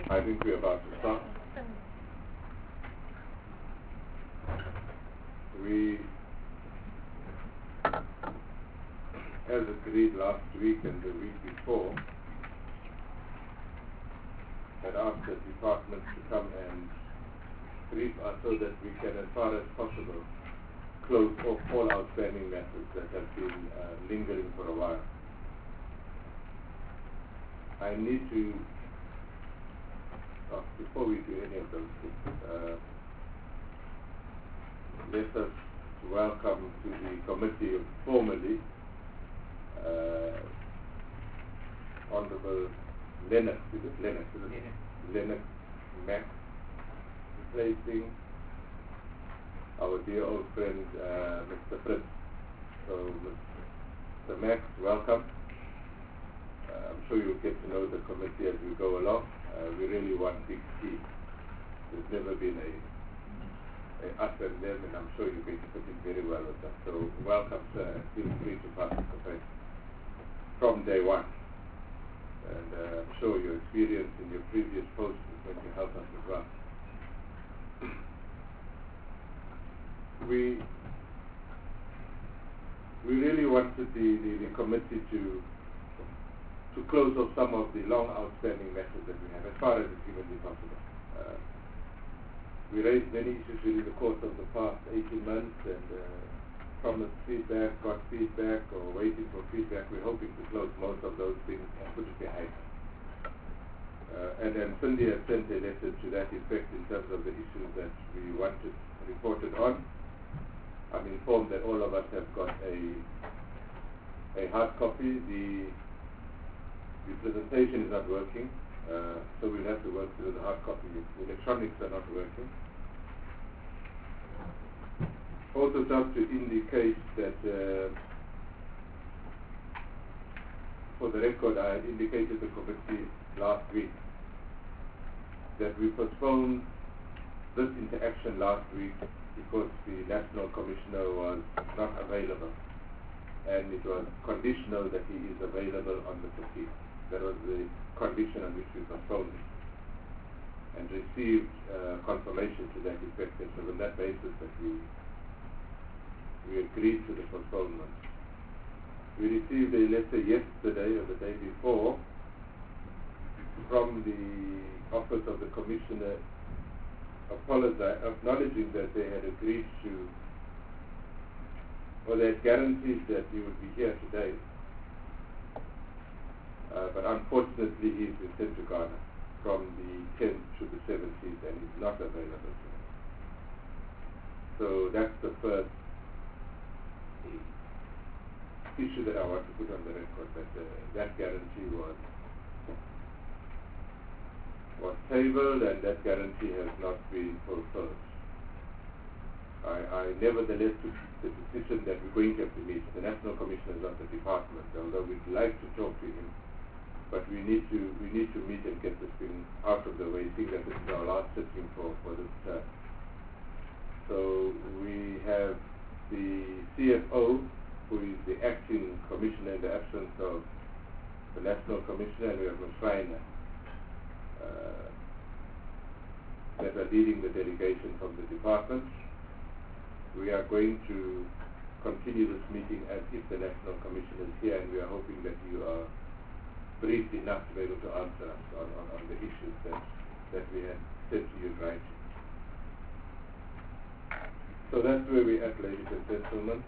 I think we're about to start. We, as agreed last week and the week before, had asked the department to come and brief us so that we can, as far as possible, close off all outstanding matters that have been lingering for a while. I need to, before we do any of those things, let us welcome to the committee formally Honorable Lennox Max, replacing our dear old friend Mr. Fritz. So Mr. Max, welcome. I'm sure you'll get to know the committee as we go along. We really want big team. There's never been a us and them, and I'm sure you're going to fit in very well with us. So welcome, sir, and feel free to participate from day one. And I'm sure your experience in your previous post is going to help us as well. We really wanted the committee to close off some of the long outstanding matters that we have, as far as it's humanly possible. We raised many issues during the course of the past 18 months and promised feedback, got feedback, or waiting for feedback. We're hoping to close most of those things and put it behind us. And then Cindy has sent a letter to that effect in terms of the issues that we wanted reported on. I'm informed that all of us have got a hard copy. The presentation is not working. So we'll have to work through the hard copy. The electronics are not working. Also just to indicate that for the record, I had indicated the committee last week that we postponed this interaction last week because the National Commissioner was not available, and it was conditional that he is available on the 15th. That was the condition on which we postponed it, and received confirmation to that effect. And so on that basis that we agreed to the postponement. We received a letter yesterday or the day before from the Office of the Commissioner acknowledging that they had agreed to, or they had guaranteed that he would be here today. But unfortunately he's been sent to Ghana from the 10th to the 17th and is not available today. So that's the first issue that I want to put on the record, that that guarantee was tabled and that guarantee has not been fulfilled. I nevertheless took the decision that we're going to have to meet. The National Commissioner is not the department, although we'd like to talk to him. But we need to meet and get this thing out of the way, seeing that this is our last sitting for this term. So we have the CFO, who is the acting commissioner in the absence of the National Commissioner, and we have Ms. Reiner, that are leading the delegation from the department. We are going to continue this meeting as if the National Commissioner is here, and we are hoping that you are brief enough to be able to answer us on the issues that we had said to you in writing. So that's where we're at, ladies and gentlemen.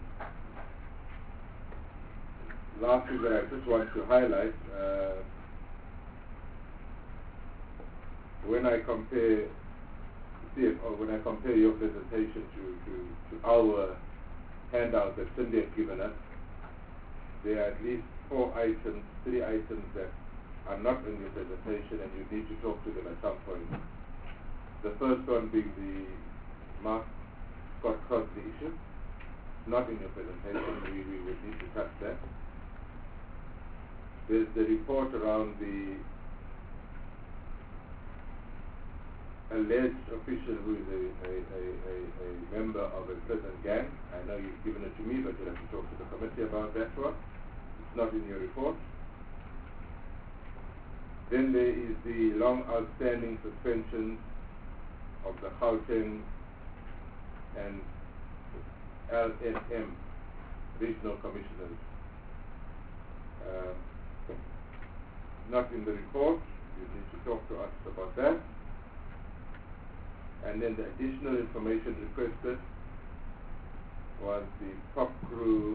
Last thing that I just want to highlight, when I compare your presentation to our handout that Cindy has given us, there are at least 3 items that are not in your presentation, and you need to talk to them at some point. The first one being the Mark Scott Crosby issue, not in your presentation. We would need to touch that. There's the report around the alleged official who is a member of a prison gang. I know you've given it to me, but you'll have to talk to the committee about that one. It's not in your report. Then there is the long outstanding suspensions of the Gauteng and LSM regional commissioners. Not in the report. You need to talk to us about that. And then the additional information requested was the top crew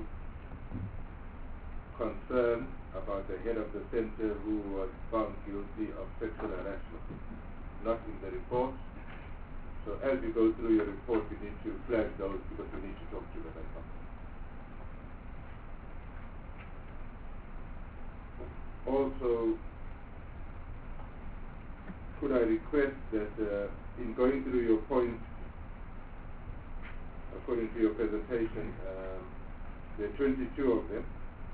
concern about the head of the center who was found guilty of sexual harassment. Not in the report. So as you go through your report, you need to flag those because we need to talk to them as well. Also, could I request that in going through your points, according to your presentation, there are 22 of them.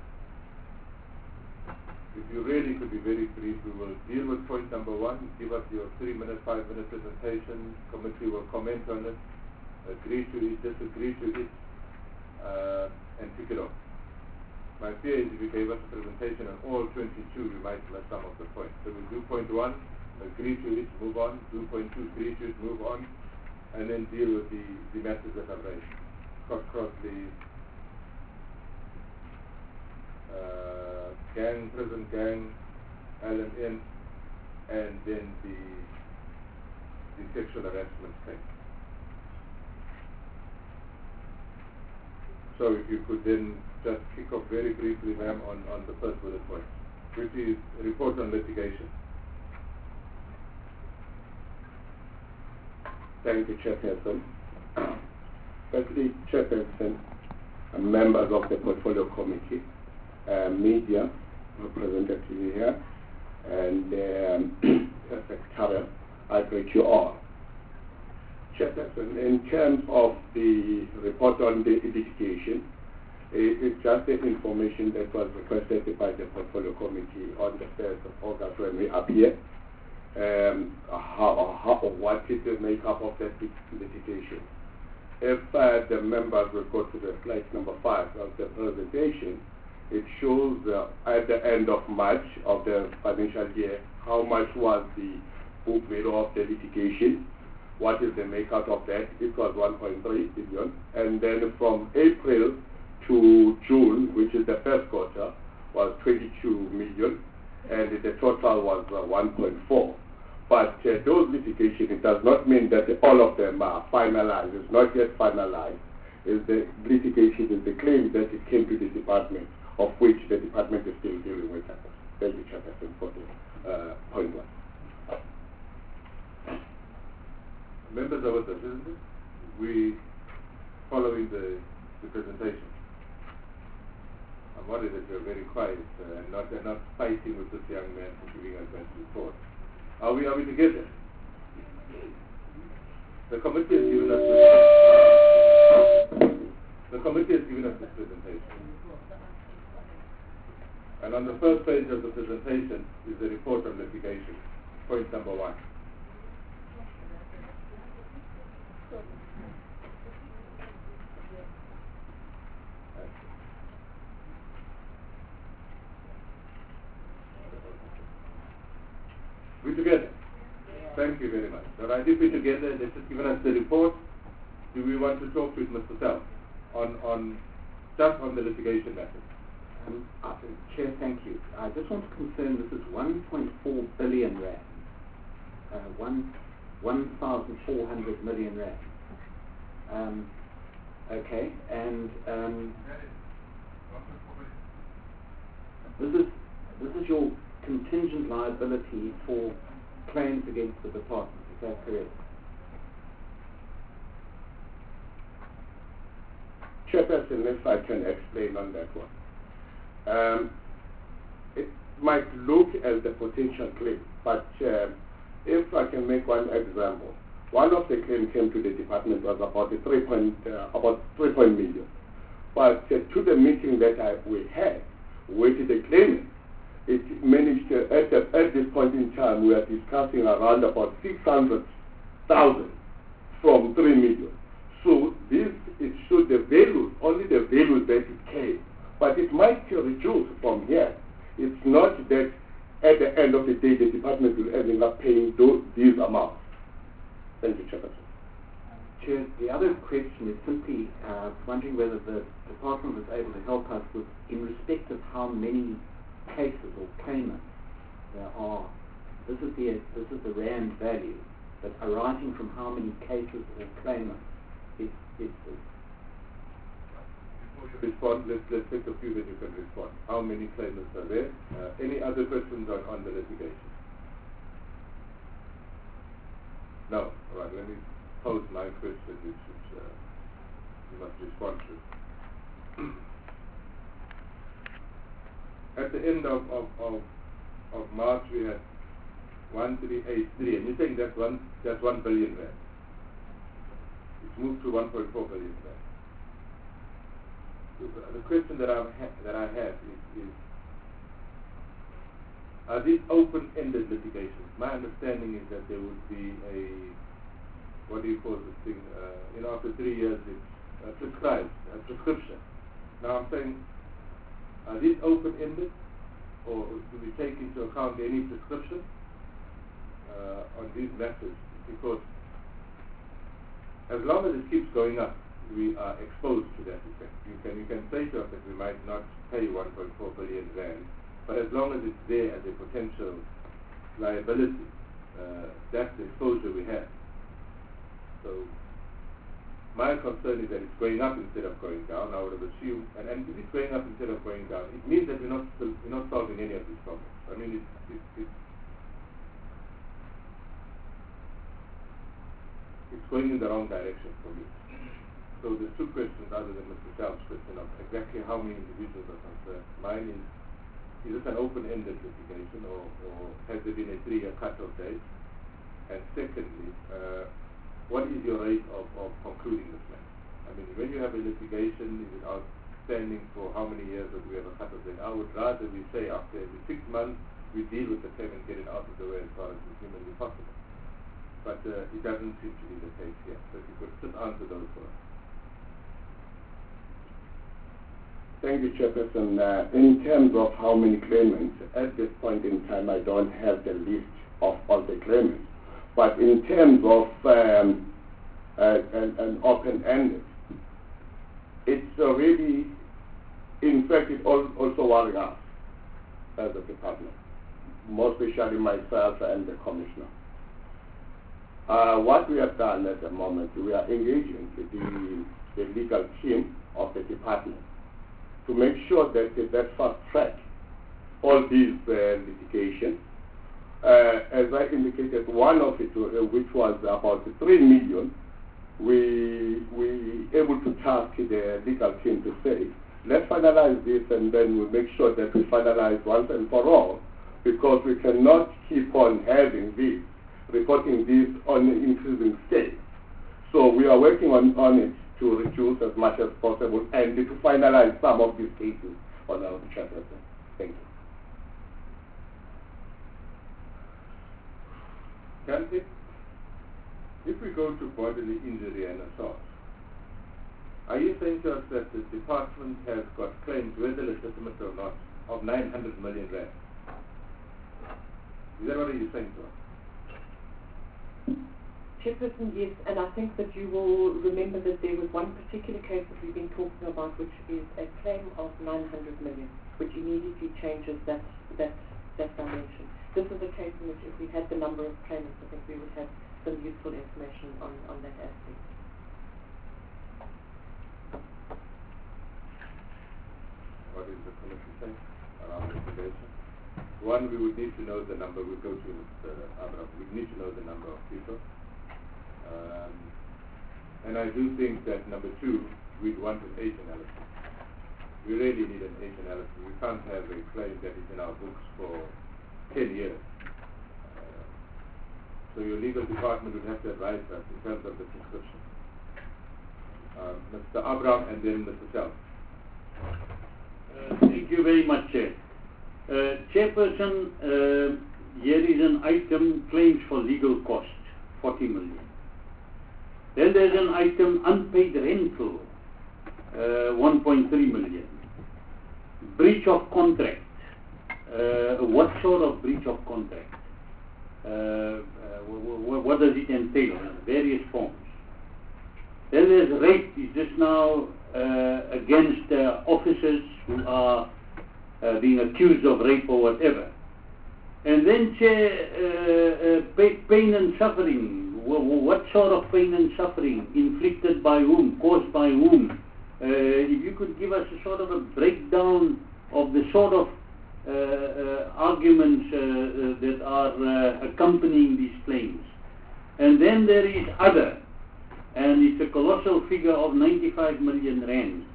If you really could be very brief, we will deal with point number 1, give us your 3-minute, 5-minute presentation, committee will comment on it, agree to it, disagree to it, and pick it up. My fear is if you gave us a presentation on all 22, we might miss some of the points. So we'll do point 1, agree to it, move on, do point 2, agree to it, move on, and then deal with the matters that I've raised. Crossley, gang, prison gang, LMN, and then the sexual harassment case. So if you could then just kick off very briefly, ma'am, on the first bullet point, which is report on litigation. Thank you, Chairperson. Firstly, Chairperson, members of the Portfolio Committee, media representative here, and Secretariat, I greet you all. Chairperson, in terms of the report on the litigation, it's just the information that was requested by the Portfolio Committee on the 1st of August when we appear. What is the makeup of that litigation? If the members will go to the slide number 5 of the presentation, it shows at the end of March of the financial year how much was the book value of the litigation, what is the makeup of that. It was 1.3 billion, and then from April to June, which is the first quarter, was 22 million, and the total was 1.4. But those litigation, it does not mean that all of them are finalized. It's not yet finalized. It's the litigation is the claim that it came to the department, of which the department is still dealing with that. Thank you, Chairperson, for the point 1. Members of the business, we following the presentation. I'm worried that you're very quiet and not fighting with this young man for giving us that report. Are we together? The committee has given us this presentation. And on the first page of the presentation is the report on litigation, point number 1. We together? Thank you very much. All right, if we're together, they've just given us the report. Do we want to talk with Mr. Sel on just on the litigation matter? Chair, thank you. I just want to confirm this is 1.4 billion rand. 1,400 million rand. Okay, and this is your contingent liability for claims against the department. Is that correct? Chairperson, if I can explain on that one. It might look as the potential claim, but if I can make one example, one of the claims came to the department was about 3 million. But to the meeting that we had with the claimant, it managed to, at this point in time, we are discussing around about 600,000 from 3 million. So this, it shows the value, only the value that it came. But it might reduce from here. It's not that at the end of the day, the department will end up paying these amounts. Thank you, Chairperson. Chair, the other question is simply wondering whether the department was able to help us with, in respect of how many cases or claimants there are. This is the rand value, but arising from how many cases or claimants is this. Before you respond, let's take a few that you can respond. How many claimants are there? Any other questions on the litigation? No. All right, let me pose my question, which you must respond to. At the end of March, we had 1383, and you're saying that's 1 billion rand. It's moved to 1.4 billion rand. The question that I have is are these open-ended litigations? My understanding is that there would be a, what do you call this thing? After 3 years it's prescribed, a prescription. Now I'm saying, are these open-ended, or do we take into account any prescription on these matters? Because as long as it keeps going up, we are exposed to that effect. You can say to us that we might not pay 1.4 billion rand, but as long as it's there as a potential liability, that's the exposure we have. So my concern is that it's going up instead of going down. I would have assumed, and if it's going up instead of going down, it means that we're not solving any of these problems. I mean, it's going in the wrong direction for me. So there's two questions other than Mr. Shelb's question of exactly how many individuals are concerned. Mine is this an open-ended litigation, or has there been a 3-year cut-off date? And secondly, what is your rate of concluding this matter? I mean, when you have a litigation, is it outstanding for how many years that we have a cut-off date? I would rather we say after every 6 months we deal with the claim and get it out of the way as far as is humanly possible. But it doesn't seem to be the case here. So if you could just answer those for us. Thank you, Chairperson. In terms of how many claimants, at this point in time, I don't have the list of all the claimants. But in terms of an open-ended, it's already, in fact, it also worries us as a department, more especially myself and the Commissioner. What we have done at the moment, we are engaging with the legal team of the department to make sure that fast track all these litigation. As I indicated, one of it, which was about 3 million, we able to task the legal team to say, let's finalize this, and then we'll make sure that we finalize once and for all, because we cannot keep on having this, reporting this on an increasing scale. So we are working on it to reduce as much as possible and to finalize some of these cases on our chapter. Thank you. Can if we go to bodily injury and assault, are you saying to us that the department has got claims, whether legitimate or not, of 900 million rand? Is that what you're saying to us? Chairperson, yes, and I think that you will remember that there was one particular case that we've been talking about, which is a claim of 900 million, which immediately changes that dimension. This is a case in which if we had the number of claimants, I think we would have some useful information on that aspect. What is the commission saying around litigation? One, we would need to know the number. We'll go to Abraham. We need to know the number of people. And I do think that number 2, we'd want an age analysis. We really need an age analysis. We can't have a claim that is in our books for 10 years. So your legal department would have to advise us in terms of the prescription. Mr. Abraham and then Mr. Shelb. Thank you very much, Chair. Chairperson, here is an item, claims for legal costs, 40 million. Then there's an item, unpaid rental, 1.3 million. Breach of contract, what sort of breach of contract? What does it entail? Various forms. Then there's rape. Is this now against officers who are being accused of rape or whatever? And then pain and suffering. What sort of pain and suffering? Inflicted by whom? Caused by whom? If you could give us a sort of a breakdown of the sort of arguments that are accompanying these claims. And then there is other, and it's a colossal figure of 95 million rand.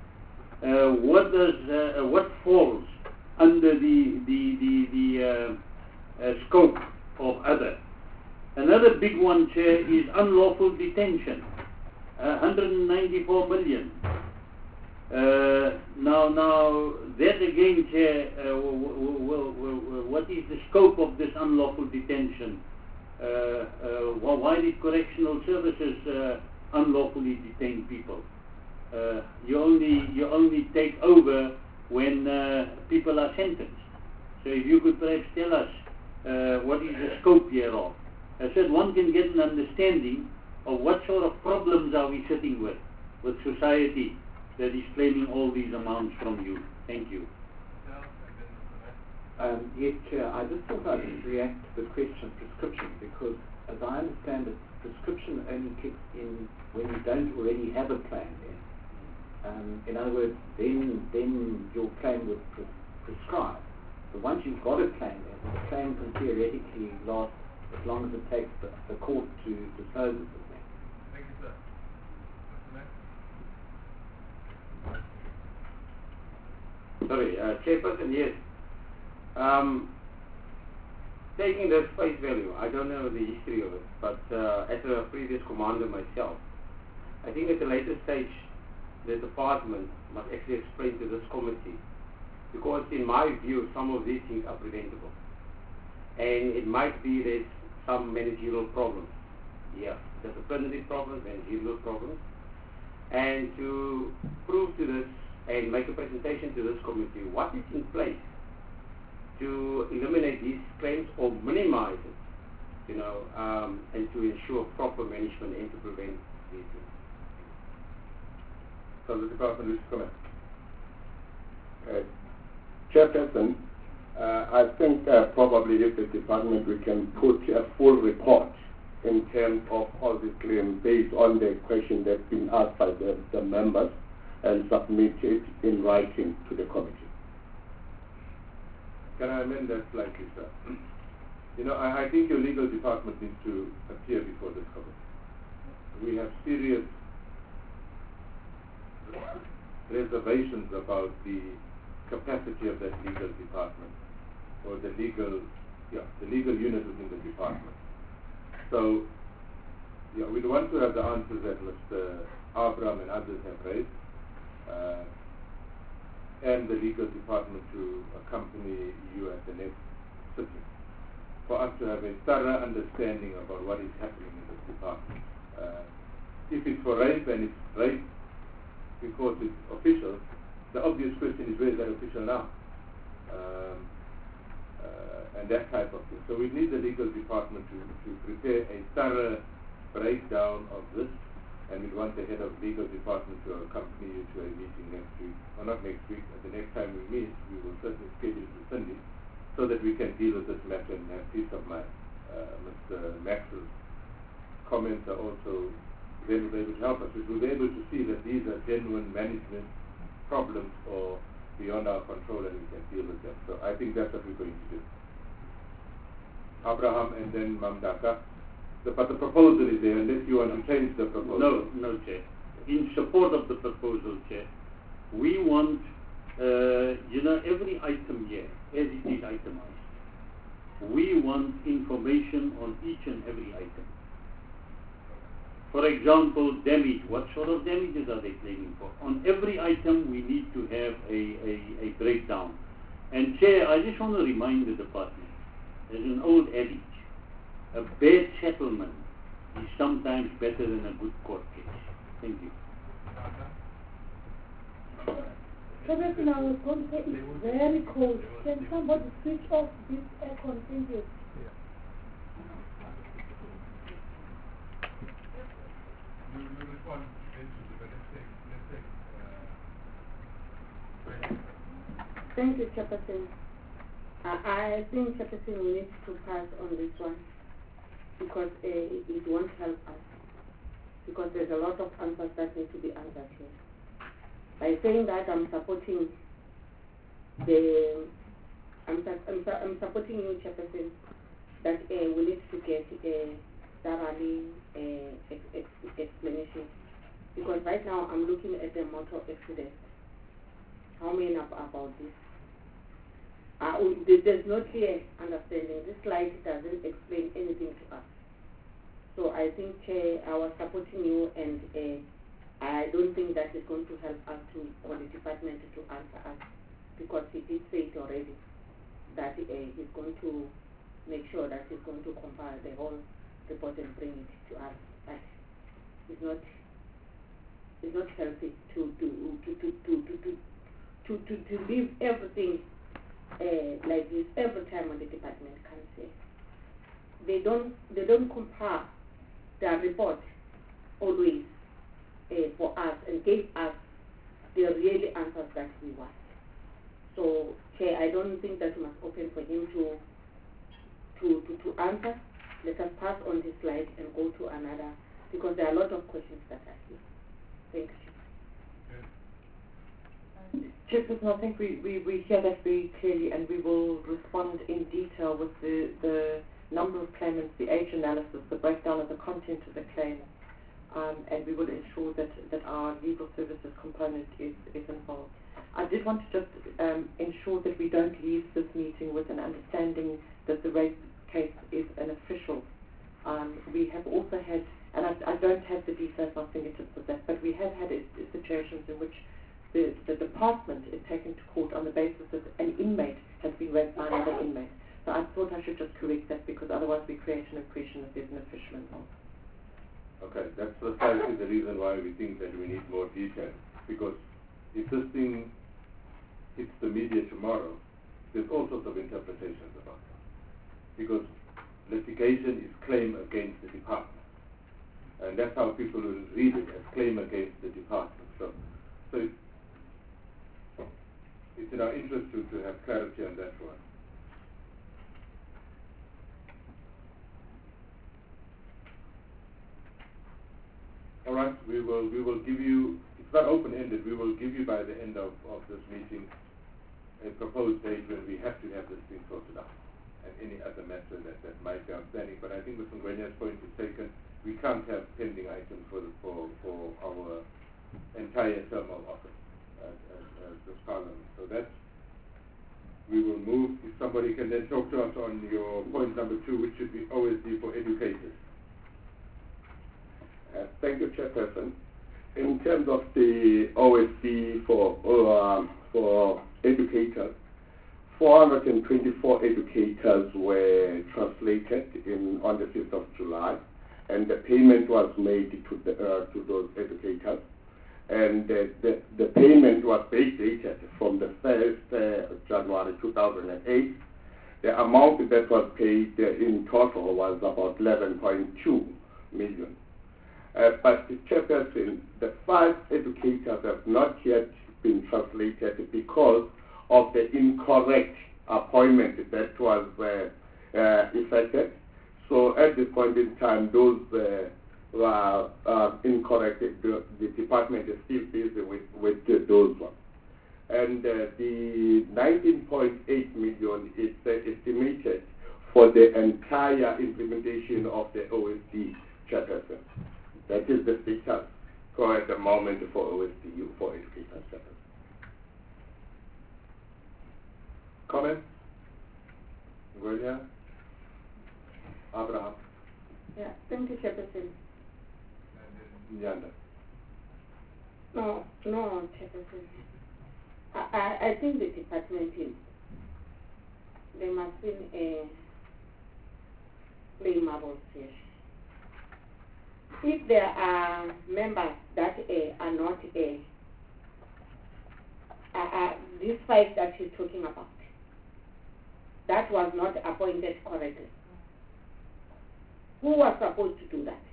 What falls under the scope of other? Another big one, Chair, is unlawful detention, 194 million. Now that again, Chair, what is the scope of this unlawful detention? Why did correctional services unlawfully detain people? You only take over when people are sentenced. So if you could perhaps tell us what is the scope hereof. I said one can get an understanding of what sort of problems are we sitting with society that is claiming all these amounts from you. Thank you. Yes, Chair, I just thought I'd react to the question of prescription because, as I understand it, prescription only kicks in when you don't already have a claim there. In other words, then your claim would prescribe. But once you've got a claim there, the claim can theoretically last as long as it takes the court to dispose of the thing. Thank you, sir. Sorry, Chairperson, yes. Taking this face value, I don't know the history of it, but as a previous commander myself, I think at a later stage the department must actually explain to this committee, because in my view some of these things are preventable. And it might be there's some managerial problems. Yeah, disciplinary problems, managerial problems. And to prove to this and make a presentation to this committee what is in place to eliminate these claims or minimize it, and to ensure proper management and to prevent these things. So the department wishes to comment. Chairperson, I think probably if the department we can put a full report in terms of all the claims based on the question that's been asked by the members and submit it in writing to the committee. Can I amend that slightly, sir? I think your legal department needs to appear before this committee. We have serious reservations about the capacity of that legal department, or the legal unit within the department. So, we want to have the answers that Mr. Abraham and others have raised, and the legal department to accompany you at the next sitting, for us to have a thorough understanding about what is happening in this department. If it's for rape and it's rape because it's official, the obvious question is, where is that official now? And that type of thing. So we need the legal department to prepare a thorough breakdown of this, and we want the head of legal department to accompany you to a meeting next week, or not next week, but the next time we meet, we will certainly schedule it to Sunday, so that we can deal with this matter and have peace of mind. Mr. Maxwell's comments are also able to help us. We will be able to see that these are genuine management problems or beyond our control, and we can deal with them. So I think that's what we're going to do. Abraham and then Mamdaka. But the proposal is there, unless you want to change the proposal. No, Chair. In support of the proposal, Chair, we want, every item here, as it is itemized, we want information on each and every item. For example, damage. What sort of damages are they claiming for? On every item, we need to have a breakdown. And Chair, I just want to remind the department, there's an old adage, a bad settlement is sometimes better than a good court case. Thank you. Chairperson, I was going to say it's very cold. Can somebody switch off this aircon? Thank you. You respond eventually, but let's take Thank you, Chairperson. I think, Chairperson, we need to pass on this one because it won't help us. Because there's a lot of answers that need to be answered here. By saying that, I'm supporting I'm supporting you, Chairperson, that we need to get a thoroughly explanation. Because right now I'm looking at the motor accident. How many know about this? There's no clear understanding. This slide doesn't explain anything to us. So I think, Chair, I was supporting you, and I don't think that is going to help us or the department to answer us, because he did say it already, that he's going to make sure that he's going to compile the whole report and bring it to us. But it's not healthy to leave everything like this every time when the department comes here. They don't compare their report always for us and give us the real answers that we want. So, Chair, I don't think that we must open for him to answer. Let us pass on this slide and go to another, because there are a lot of questions that are here. Thank you. Chairperson, I think we hear that very clearly, and we will respond in detail with the number of claimants, the age analysis, the breakdown of the content of the claim, and we will ensure that our legal services component is involved. I did want to just ensure that we don't leave this meeting with an understanding that the rape case is an official. We have also had, and I don't have the details on fingertips of that, but we have had situations in which the department is taken to court on the basis that an inmate has been raped by another inmate. So I thought I should just correct that, because otherwise we create an impression that there's an official involved. Okay, that's precisely the reason why we think that we need more detail, because if this thing hits the media tomorrow, there's all sorts of interpretations about it. Because litigation is claim against the department. And that's how people will read it, as claim against the department. So it's in our interest to have clarity on that one. All right, we will give you, it's not open-ended, we will give you by the end of this meeting a proposed date when we have to have this thing sorted out, and any other matter that might be outstanding. But I think Mr. Ngwenya's point is taken. We can't have pending items for our entire term of office as this Parliament. So that's, we will move. If somebody can then talk to us on your point number 2, which should be OSD for educators. Thank you, Chairperson. In terms of the OSD for educators, 424 educators were translated on the 5th of July, and the payment was made to those educators. And the payment was backdated from the 1st January 2008. The amount that was paid in total was about 11.2 million. But the Chairperson, the 5 educators have not yet been translated because of the incorrect appointment that was effected. So at this point in time, those were incorrect. The department is still busy with those ones. And the 19.8 million is estimated for the entire implementation of the OSD, Chairperson. That is the status at the moment for OSDU, for educators, Chairperson. Comment? Ngwenya? Abraham? Yeah, thank you, Chairperson. Nyanda? No, Chairperson. I think the department is, there must be a blamable here. If there are members that are not these 5 that she's talking about, that was not appointed correctly. Who was supposed to do that?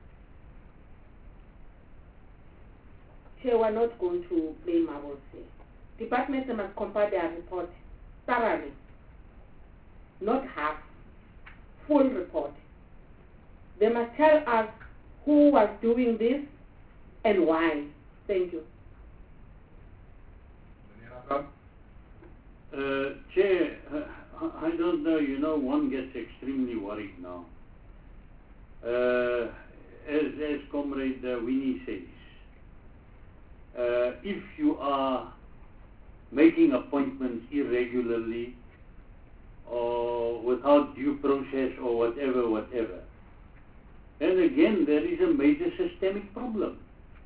Chair, we're not going to blame marbles here. Departments must compare their report thoroughly, not half, full report. They must tell us who was doing this and why. Thank you. Chair, I don't know, one gets extremely worried now. As Comrade Winnie says, if you are making appointments irregularly or without due process or whatever, then again there is a major systemic problem.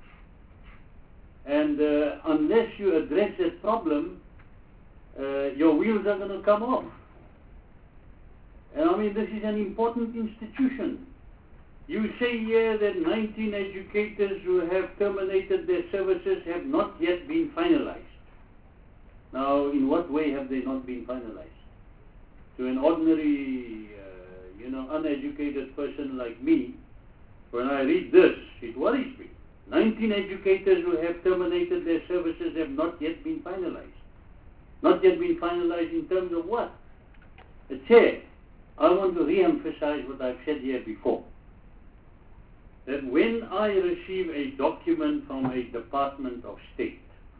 And unless you address that problem, your wheels are going to come off. And I mean, this is an important institution. You say here that 19 educators who have terminated their services have not yet been finalized. Now, in what way have they not been finalized? To an ordinary, uneducated person like me, when I read this, it worries me. 19 educators who have terminated their services have not yet been finalized. Not yet been finalized in terms of what? Chair, I want to re-emphasize what I've said here before. That when I receive a document from a Department of State,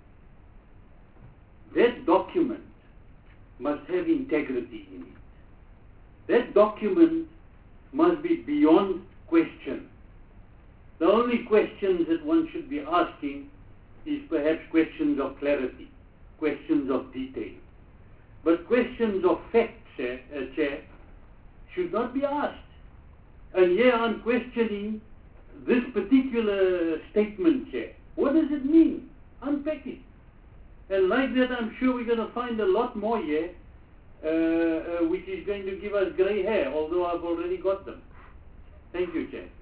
that document must have integrity in it. That document must be beyond question. The only questions that one should be asking is perhaps questions of clarity, questions of detail. But questions of fact, Chair, should not be asked. And here I'm questioning this particular statement, Chair. What does it mean? Unpack it. And like that, I'm sure we're going to find a lot more here, which is going to give us grey hair, although I've already got them. Thank you, Chair.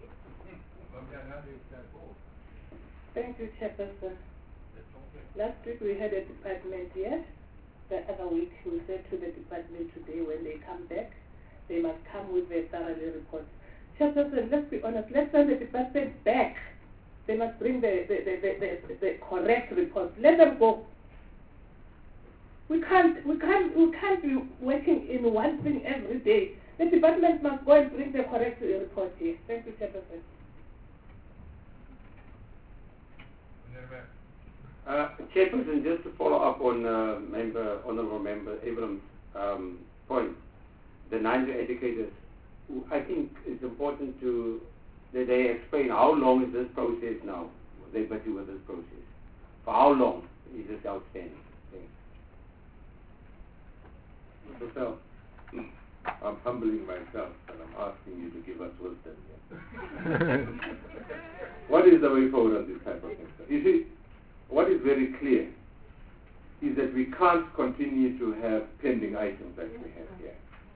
Thank you, Chairperson. Last week we had a department here. The other week we said to the department today when they come back, they must come with a thorough report. Chairperson, let's be honest, let's send the department back. They must bring the correct report. Let them go. We can't be working in one thing every day. The department must go and bring the correct report here. Thank you, Chairperson. Chairperson, just to follow up on Honourable Member Abrams' point, the 9 educators, I think it's important that they explain how long is this process now, they're busy with this process. For how long is this outstanding? Mr. Self, I'm humbling myself and I'm asking you to give us wisdom here. What is the way forward on this type of thing? You see, what is very clear is that we can't continue to have pending items like we have here.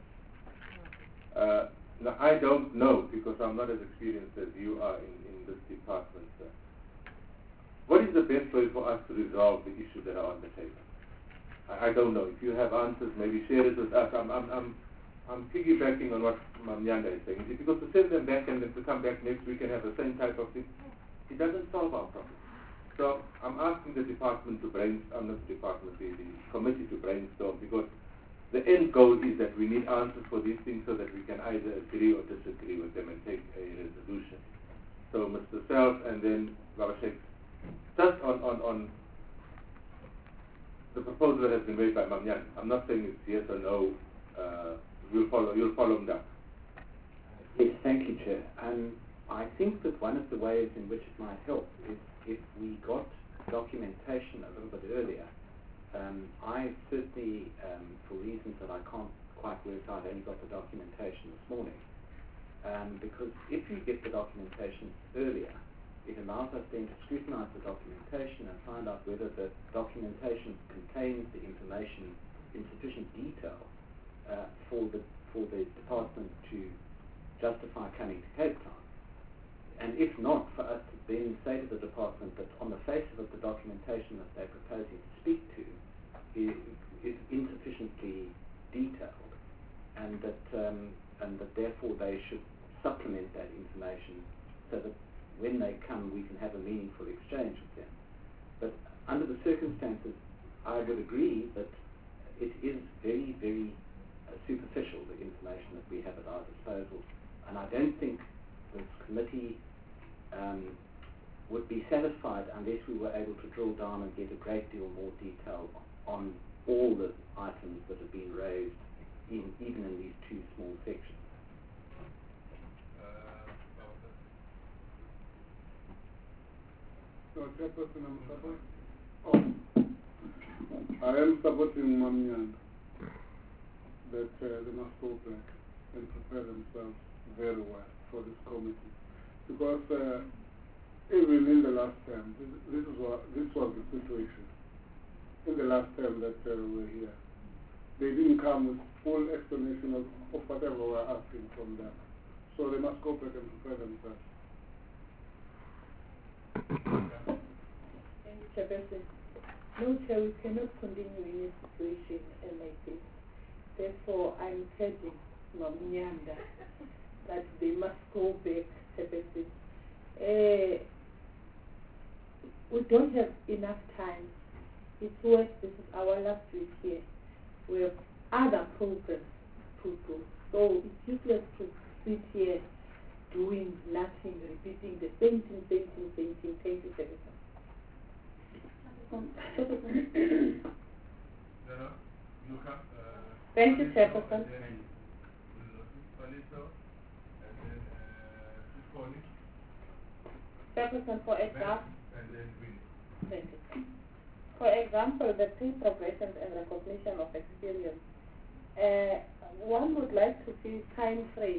Now, I don't know, because I'm not as experienced as you are in this department, sir. What is the best way for us to resolve the issues that are on the table? I don't know. If you have answers, maybe share it with us. I'm piggybacking on what Nyanda is saying. Because to send them back and then to come back next week and have the same type of thing, it doesn't solve our problem. So I'm asking the department to brainstorm, not the department, the committee to brainstorm, because the end goal is that we need answers for these things so that we can either agree or disagree with them and take a resolution. So Mr. Self and then Babashek, just on the proposal that has been made by Mamyan. I'm not saying it's yes or no. You'll follow them down. Yes, thank you, Chair. I think that one of the ways in which it might help is if we got documentation a little bit earlier. I certainly, for reasons that I can't quite work out, only got the documentation this morning. Because if you get the documentation earlier, it allows us then to scrutinize the documentation and find out whether the documentation contains the information in sufficient detail for the department to justify coming to Cape Town. and if not, for us to then say to the department that on the face of it, the documentation that they're proposing to speak to is insufficiently detailed, and that therefore they should supplement that information so that when they come we can have a meaningful exchange with them. But under the circumstances, I would agree that it is very, very superficial, the information that we have at our disposal, and I don't think this committee would be satisfied unless we were able to drill down and get a great deal more detail on all the items that have been raised, even in these two small sections. So, Chairperson, I'm supporting. I am supporting Mamian that they must go back and prepare themselves very well for this committee, because even in the last term, this was the situation. In the last term that we were here, they didn't come with full explanation of whatever we're asking from them. So they must go back and prepare themselves. Thank you, Chairperson. No, Chair, we cannot continue in a situation like this. Therefore, I'm telling Mamianda that they must go back, Chairperson. We don't have enough time. It's worth, this is our last week here. We have other programs to do. So it's useless to sit here doing nothing, repeating the same thing. Thank you, Chairperson. Thank you, Chairperson. Chairperson, for example, thank you. For example, the pre-progression and recognition of experience. One would like to see time frame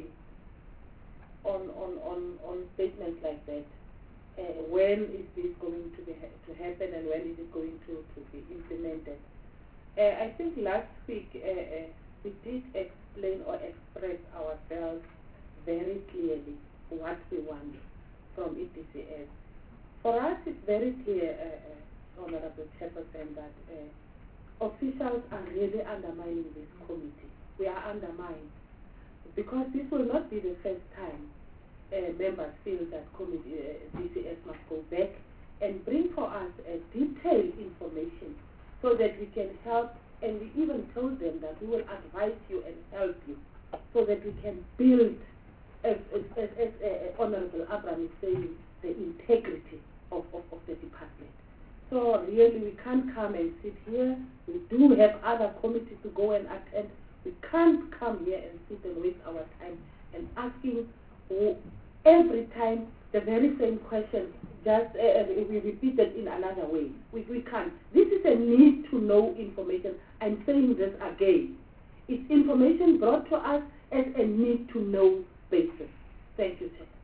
on statements like that. When is this going to happen, and when is it going to be implemented? I think last week we did explain or express ourselves very clearly what we want from EPCS. For us, it's very clear, Honorable Chairperson, that officials are really undermining this committee. We are undermined because this will not be the first time members feel that DCS must go back and bring for us detailed information so that we can help, and we even told them that we will advise you and help you so that we can build, as Honorable Abraham is saying, the integrity of the department. So really we can't come and sit here. We do have other committees to go and attend. We can't come here and sit and waste our time and asking every time the very same question, just we repeat it in another way. We can't. This is a need to know information. I'm saying this again. It's information brought to us as a need to know basis. Thank you, Chair.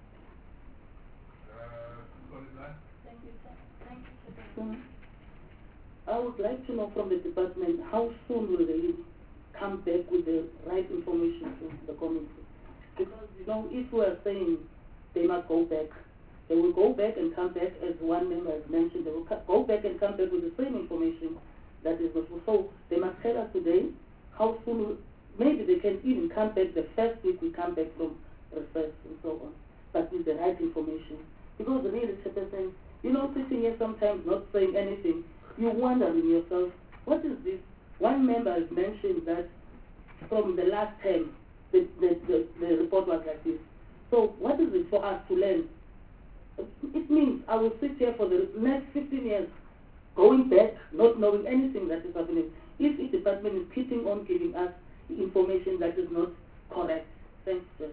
I would like to know from the department how soon will they come back with the right information to the committee. Because, if we are saying they must go back, they will go back and come back, as one member has mentioned, they will go back and come back with the same information that is before. So they must tell us today how soon, maybe they can even come back the first week we come back from research and so on, but with the right information. Because really, Chairperson, sitting here sometimes not saying anything, you wonder in yourself, what is this? One member has mentioned that from the last time, the report was like this. So what is it for us to learn? It means I will sit here for the next 15 years, going back, not knowing anything that is happening. If the department is keeping on giving us information that is not correct. Thanks, sir.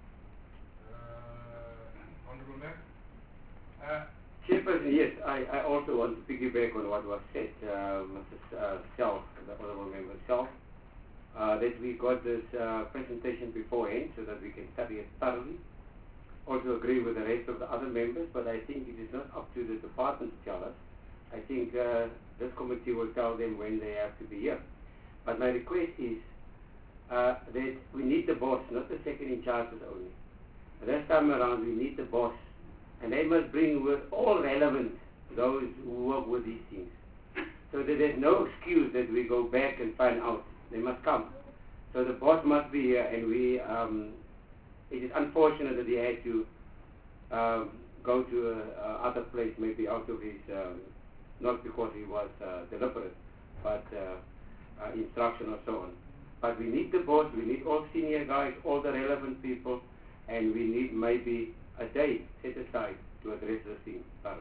Honorable Mayor? Chairperson, yes, I also want to piggyback on what was said, Mrs. Self, the Honorable Member Self, that we got this presentation beforehand so that we can study it thoroughly. Also agree with the rest of the other members, but I think it is not up to the department to tell us. I think this committee will tell them when they have to be here. But my request is that we need the boss, not the second in charges only. This time around, we need the boss and they must bring with all relevant those who work with these things, so that there's no excuse that we go back and find out. They must come. So the boss must be here, and we. It is unfortunate that he had to go to other place, maybe out of his, not because he was deliberate, but instruction or so on. But we need the boss, we need all senior guys, all the relevant people, and we need maybe a day set aside to address this thing thoroughly.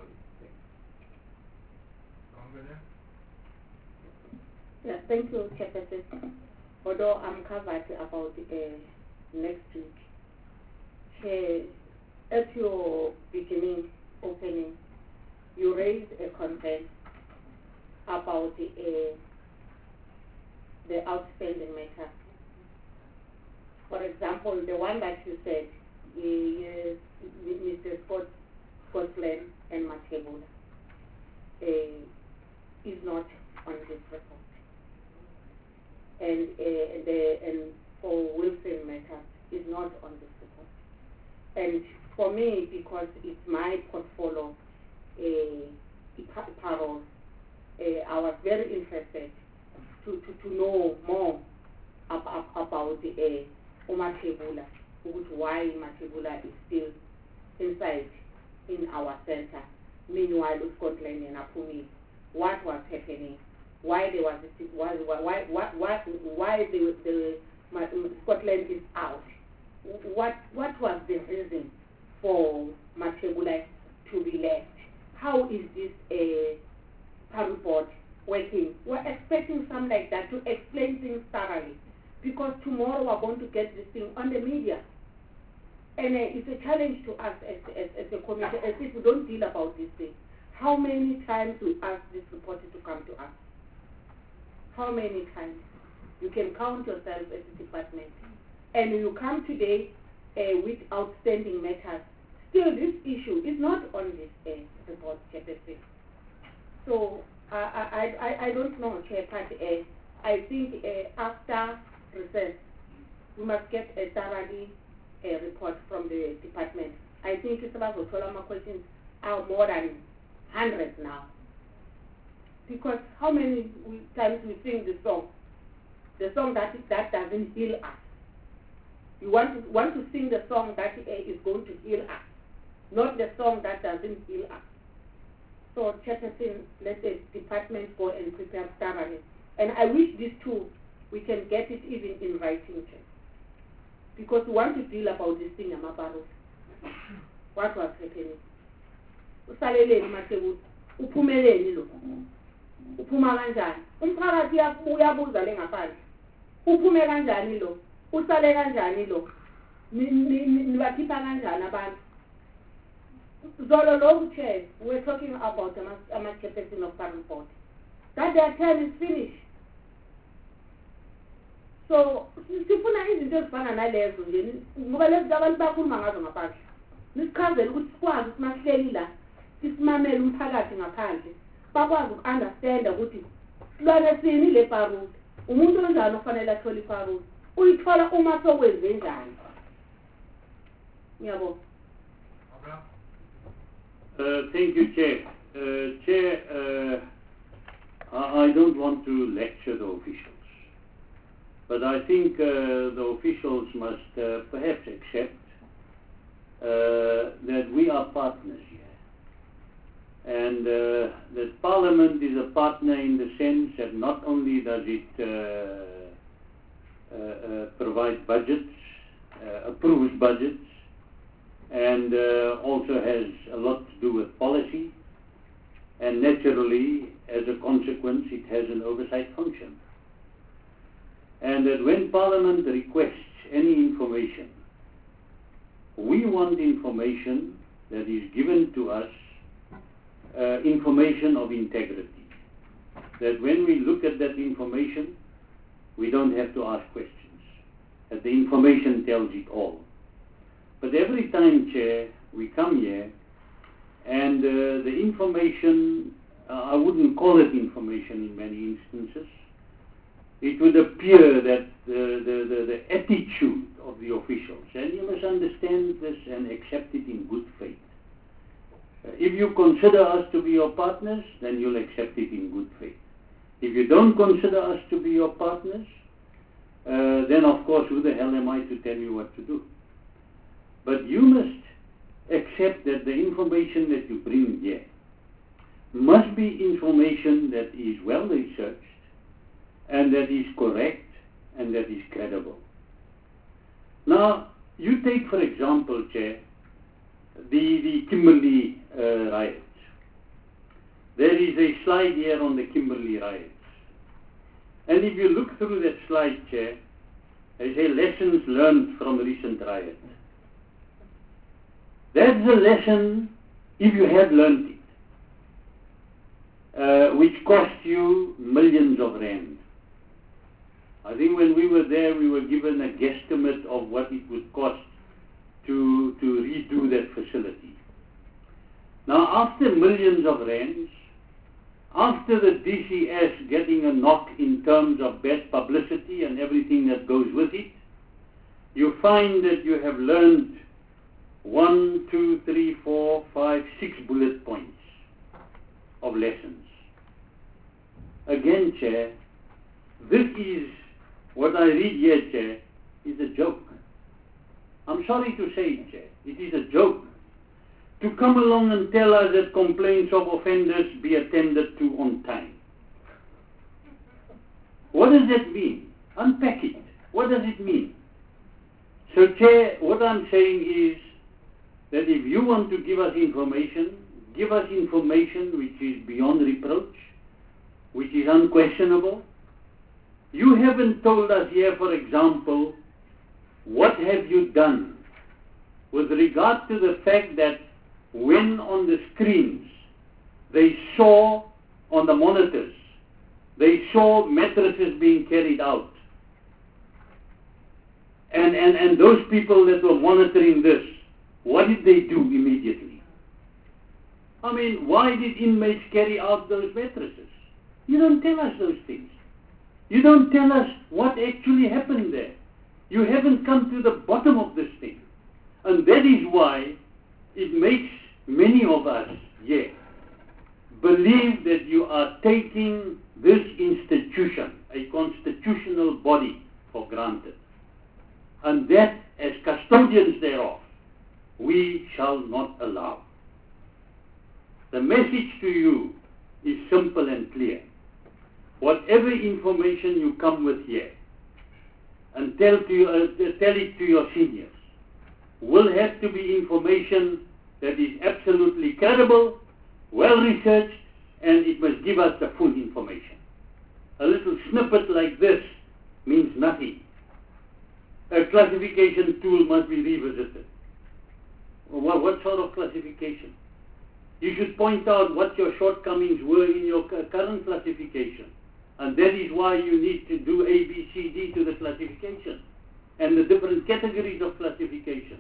Yeah, thank you, Chairperson. Although I'm covered about next week, at your beginning opening, you raised a concern about the outstanding matter. For example, the one that you said, Mr. Scotland and Machebula is not on this report. And for Wilson matter is not on this report. And for me, because it's my portfolio, parole, I was very interested to know more about Machebula, why Machebula is still inside in our center. Meanwhile, Scotland and Apuni, what was happening? Why there was why the Scotland is out? What was the reason for Machebula to be left? How is this report working? We're expecting something like that to explain things thoroughly, because tomorrow we're going to get this thing on the media, and it's a challenge to us as a committee, as if we don't deal about this thing. How many times we ask this reporter to come to us? How many times? You can count yourself as a department. And you come today with outstanding matters. Still, this issue is not on this report, Chairperson. So, I don't know, Chair, but I think after recess, we must get a thoroughly report from the department. I think it's about Tolama questions are more than 100 now. Because how many times we sing the song that doesn't heal us? You want to sing the song that is going to heal us, not the song that doesn't heal us. So, Chairperson, let the department go and prepare thoroughly. And I wish these two, we can get it even in writing, because we want to deal about this thing, Amabaro. What was happening? Usaleleni Machebula, uphumeleni lo. Uphuma kanjani? Umphakathi uyabuza le ngaphandle. Uphume kanjani lo? Usale kanjani lo? Nibakhipha kanjani abantu? Zolo lo Chair, we're talking about the Chairperson of Parliament Board. That their term is finished. So, sifuna izinto ezifana nalezo nje, ngoba lezi abantu bakhuluma ngazo ngaphandle. Nisichazele ukuthi sikwazi ukuthi masihleli la, sisimamele umphakathi ngaphandle. Bakwazi uku-understanda ukuthi silwane sini le parole. Umuntu onjani ofanele athole iparole. Uyithola uma sokwenze njani. Ngiyabonga. Thank you, Chair. Chair, I don't want to lecture the officials, but I think the officials must perhaps accept that we are partners here, and that Parliament is a partner in the sense that not only does it provide budgets, approves budgets, and also has a lot to do with policy, and naturally, as a consequence, it has an oversight function. And that when Parliament requests any information, we want information that is given to us, information of integrity. That when we look at that information, we don't have to ask questions. That the information tells it all. But every time, Chair, we come here, and the information, I wouldn't call it information in many instances. It would appear that the attitude of the officials, and you must understand this and accept it in good faith, If you consider us to be your partners, then you'll accept it in good faith. If you don't consider us to be your partners, then of course, who the hell am I to tell you what to do? But you must accept that the information that you bring here must be information that is well researched and that is correct and that is credible. Now, you take, for example, Chair, the Kimberley riots. There is a slide here on the Kimberley riots. And if you look through that slide, Chair, they say lessons learned from recent riots. That's a lesson, if you have learned it, which cost you millions of rand. I think when we were there, we were given a guesstimate of what it would cost to redo that facility. Now, after millions of rands, after the DCS getting a knock in terms of bad publicity and everything that goes with it, you find that you have learned 1, 2, 3, 4, 5, 6 bullet points of lessons. Again, Chair, this is, what I read here, Chair, is a joke. I'm sorry to say it, Chair, it is a joke. To come along and tell us that complaints of offenders be attended to on time. What does that mean? Unpack it. What does it mean? So, Chair, what I'm saying is that if you want to give us information which is beyond reproach, which is unquestionable. You haven't told us here, for example, what have you done with regard to the fact that when on the screens they saw on the monitors, they saw mattresses being carried out. And those people that were monitoring this, what did they do immediately? I mean, why did inmates carry out those mattresses? You don't tell us those things. You don't tell us what actually happened there. You haven't come to the bottom of this thing. And that is why it makes many of us here believe that you are taking this institution, a constitutional body, for granted. And that, as custodians thereof, we shall not allow. The message to you is simple and clear. Whatever information you come with here, and tell it to your seniors, will have to be information that is absolutely credible, well researched, and it must give us the full information. A little snippet like this means nothing. A classification tool must be revisited. What sort of classification? You should point out what your shortcomings were in your current classification. And that is why you need to do A, B, C, D to the classification and the different categories of classification.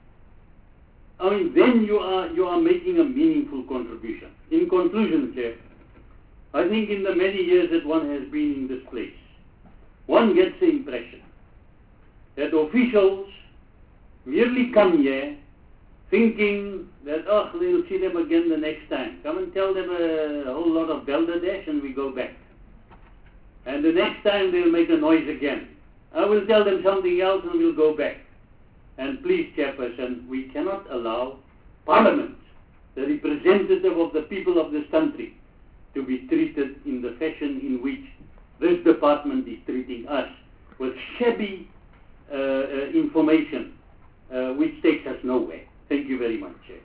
I mean, then you are making a meaningful contribution. In conclusion, Chair, I think in the many years that one has been in this place, one gets the impression that officials merely come here thinking that, they'll see them again the next time. Come and tell them a whole lot of balderdash and we go back. And the next time they'll make a noise again. I will tell them something else and we'll go back. And please, Chairperson, we cannot allow Parliament, the representative of the people of this country, to be treated in the fashion in which this department is treating us, with shabby information which takes us nowhere. Thank you very much, Chair.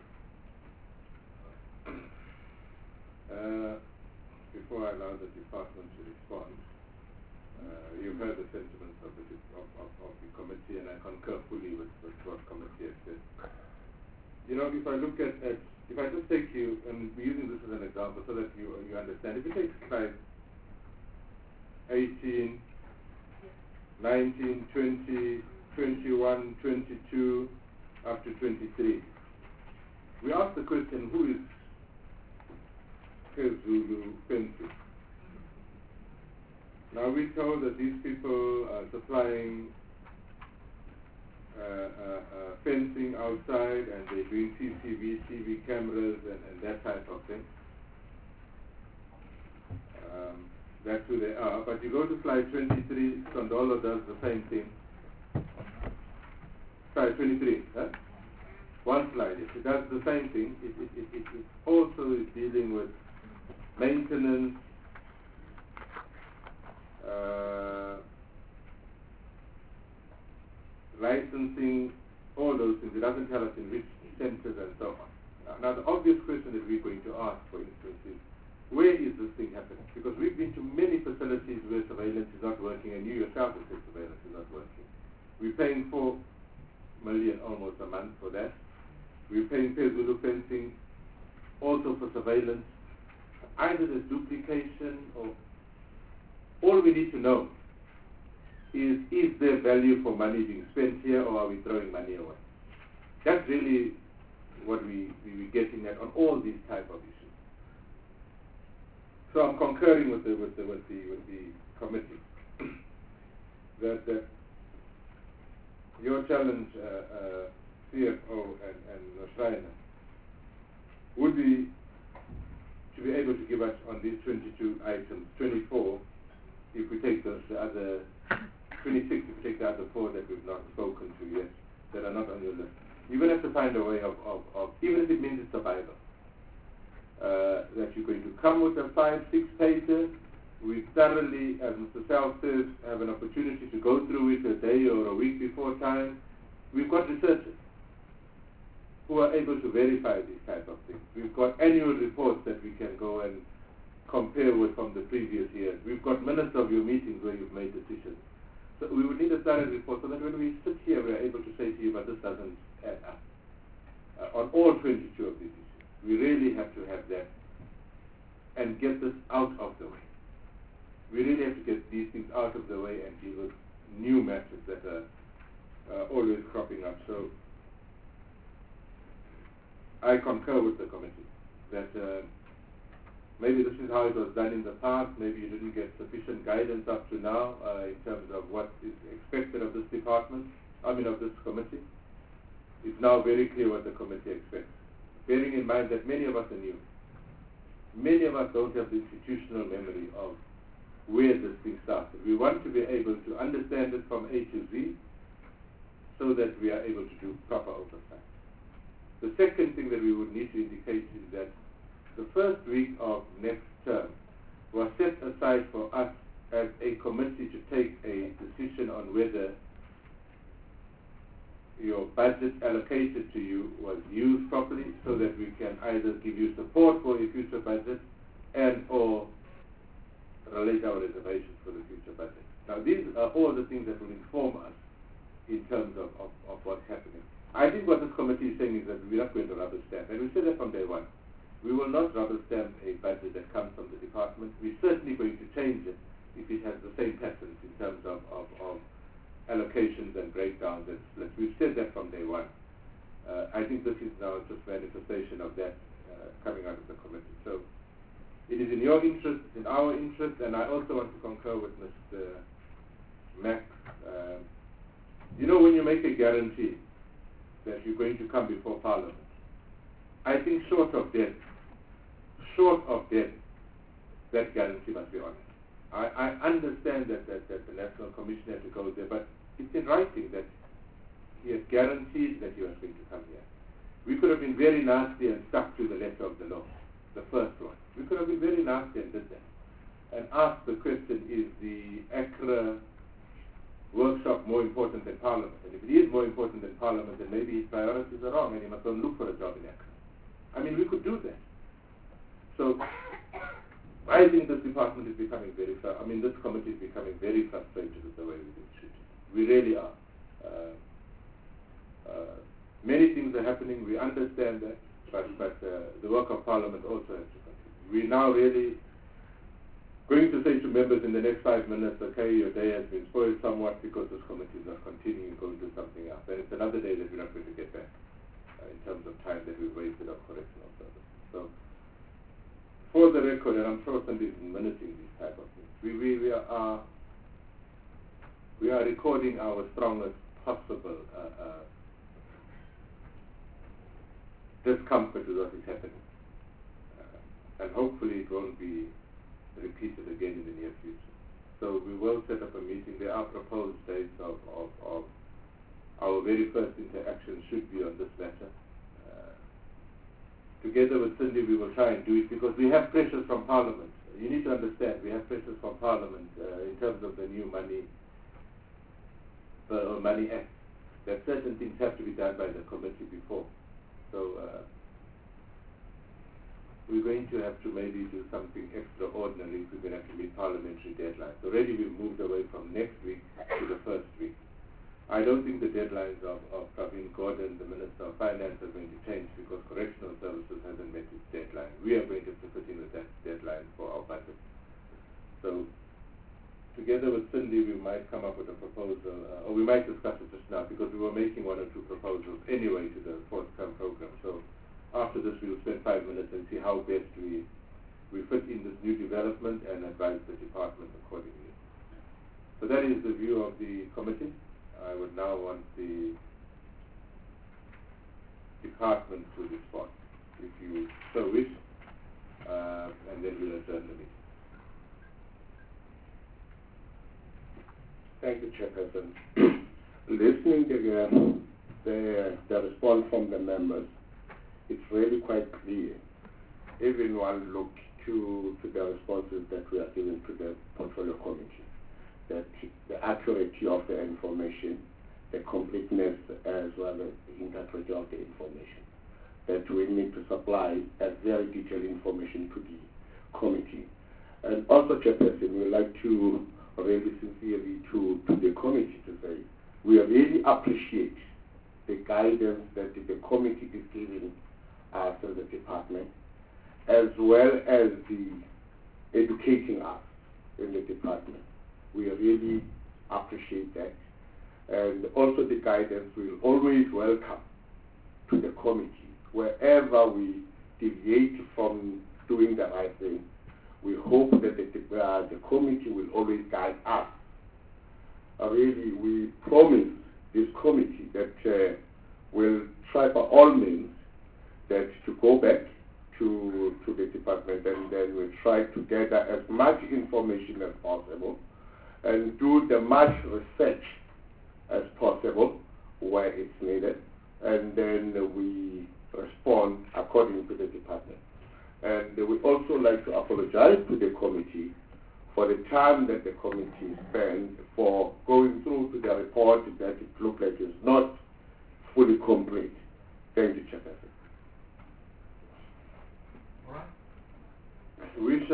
Before I allow the department to respond, you've heard the sentiments of the committee, and I concur fully with what committee has said. You know, if I look at if I just take you, and we're using this as an example so that you understand, if you take slide 18, 19, 20, 21, 22, up to 23, we ask the question, who is Zulu Pensi? Now we know that these people are supplying fencing outside, and they're doing CCTV cameras and that type of thing. That's who they are. But you go to slide 23, Sondolo does the same thing. Slide 23, huh? One slide, it does the same thing. It also is dealing with maintenance, licensing, all those things. It doesn't tell us in which centers and so on. Now the obvious question that we're going to ask, for instance, is where is this thing happening? Because we've been to many facilities where surveillance is not working, and you yourself have said surveillance is not working. We're paying $4 million almost a month for that. We're paying Pezulu fencing also for surveillance. Either there's duplication, or all we need to know is there value for money being spent here, or are we throwing money away? That's really what we're getting at on all these type of issues. So I'm concurring with the committee that your challenge, CFO and Schreiner, would be to be able to give us on these 22 items, 24, if we take the other 26, if we take the other 4 that we've not spoken to yet, that are not on your list. You're going to have to find a way of even if it means it's survival, that you're going to come with a 5-6 pager. We thoroughly, as Mr. Self says, have an opportunity to go through it a day or a week before time. We've got researchers who are able to verify these type of things. We've got annual reports that we can go and compare with from the previous years. We've got minutes of your meetings where you've made decisions. So we would need a thorough report so that when we sit here, we're able to say to you, but this doesn't add up. On all 22 of these issues, we really have to have that and get this out of the way. We really have to get these things out of the way and deal with new matters that are always cropping up. So I concur with the committee that maybe this is how it was done in the past. Maybe you didn't get sufficient guidance up to now in terms of what is expected of this department, of this committee. It's now very clear what the committee expects, bearing in mind that many of us are new. Many of us don't have the institutional memory of where this thing started. We want to be able to understand it from A to Z so that we are able to do proper oversight. The second thing that we would need to indicate is that the first week of next term was set aside for us as a committee to take a decision on whether your budget allocated to you was used properly, so that we can either give you support for a future budget and or relate our reservations for the future budget. Now these are all the things that will inform us in terms of what's happening. I think what this committee is saying is that we're not going to rubber stamp, and we said that from day one. We will not rubber stamp a budget that comes from the department. We're certainly going to change it if it has the same patterns in terms of allocations and breakdowns and splits. We've said that from day one. I think this is now just manifestation of that coming out of the committee. So it is in your interest, it's in our interest, and I also want to concur with Mr. Max. When you make a guarantee that you're going to come before Parliament, I think short of death, that guarantee must be honest. I understand that the National Commission had to go there, but it's in writing that he has guaranteed that he was going to come here. We could have been very nasty and stuck to the letter of the law, the first one. We could have been very nasty and did that. And asked the question, is the Accra workshop more important than Parliament? And if it is more important than Parliament, then maybe his priorities are wrong and he must go and look for a job in Accra. We could do that. So I think this department is becoming this committee is becoming very frustrated with the way we've been treated. We really are. Many things are happening, we understand that, but the work of Parliament also has to continue. We're now really going to say to members in the next 5 minutes, okay, your day has been spoiled somewhat because this committee is not continuing, go and do something else. And it's another day that we're not going to get back in terms of time that we've wasted on correctional services. So, for the record, and I'm sure somebody's minuting these type of things, we are recording our strongest possible discomfort with what is happening. And hopefully it won't be repeated again in the near future. So we will set up a meeting. There are proposed dates of our very first interaction should be on this matter. Together with Cindy, we will try and do it because we have pressures from Parliament. You need to understand, we have pressures from Parliament in terms of the new money act, that certain things have to be done by the committee before. So we're going to have to maybe do something extraordinary if we're going to have to meet parliamentary deadlines. Already we've moved away from next week to the first week. I don't think the deadlines of Praveen Gordhan, the Minister of Finance, are going to change because Correctional Services hasn't met its deadline. We are going to have to put in with that deadline for our budget. So together with Cindy, we might come up with a proposal, or we might discuss it just now because we were making one or two proposals anyway to the forthcoming program. So after this, we'll spend 5 minutes and see how best we fit in this new development and advise the department accordingly. So that is the view of the committee. I would now want the department to respond, if you so wish, and then we'll adjourn the meeting. Thank you, Chairperson. Listening to the response from the members, it's really quite clear. Everyone looked to the responses that we are giving to the Portfolio Committee, that the accuracy of the information, the completeness as well as the integrity of the information, that we need to supply a very detailed information to the committee. And also, Chairperson, we would like to really sincerely to the committee to say we really appreciate the guidance that the committee is giving us as a department, as well as the educating us in the department. We really appreciate that. And also the guidance we'll always welcome to the committee. Wherever we deviate from doing the right thing, we hope that the committee will always guide us. Really, we promise this committee that we'll try by all means that to go back to the department, and then we'll try to gather as much information as possible and do the much research as possible where it's needed, and then we respond according to the department. And we also like to apologize to the committee for the time that the committee spent for going through to the report that it looked like it's not fully complete. Thank you, Chairperson. We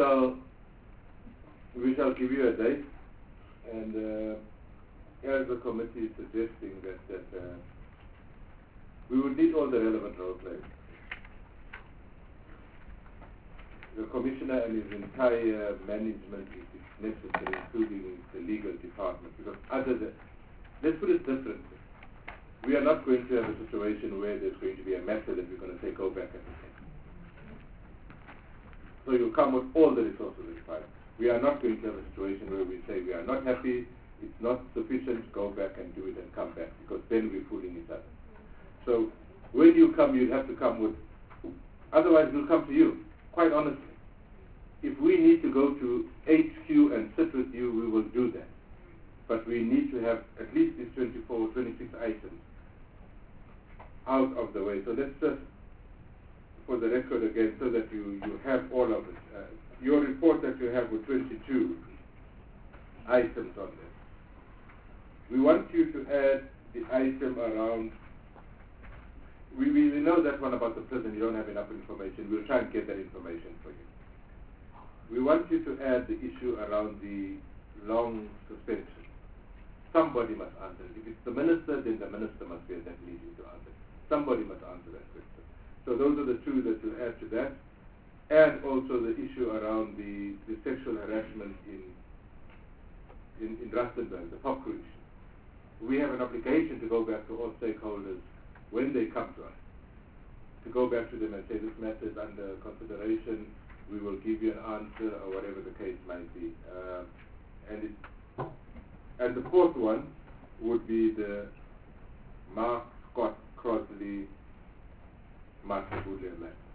shall give you a date, and as the committee is suggesting that we would need all the relevant role players. The Commissioner and his entire management is necessary, including the legal department, because let's put it differently. We are not going to have a situation where there's going to be a matter that we're going to say go back and say. So you'll come with all the resources required. We are not going to have a situation where we say we are not happy, it's not sufficient, go back and do it and come back, because then we're fooling each other. So when you come, you'll have to come with, otherwise we'll come to you, quite honestly. If we need to go to HQ and sit with you, we will do that. But we need to have at least these 24, 26 items out of the way. So let's just, for the record again, so that you have all of it. Your report that you have with 22 items on this. We want you to add the item around, we know that one about the prison, you don't have enough information. We'll try and get that information for you. We want you to add the issue around the long suspension. Somebody must answer it. If it's the minister, then the minister must be at that meeting to answer it. Somebody must answer that question. So those are the two that will add to that. And also the issue around the sexual harassment in Rustenburg, the pop crew issue. We have an obligation to go back to all stakeholders when they come to us, to go back to them and say this matter is under consideration, we will give you an answer, or whatever the case might be. And the fourth one would be the Mark, Scott, Crosley, Masabule, and Matt.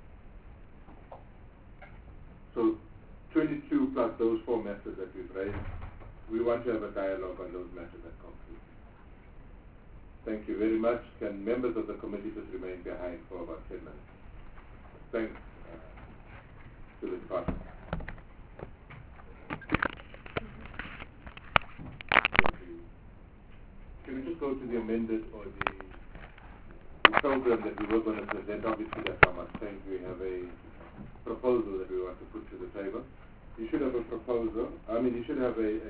So 22 plus those 4 matters that we've raised, we want to have a dialogue on those matters at conclusion. Thank you very much. Can members of the committee just remain behind for about 10 minutes? Thanks to the department. Can we just go to the amended or the program that we were going to present? Obviously, that's how much change. We have a proposal that we want to put to the table. You should have a proposal. You should have a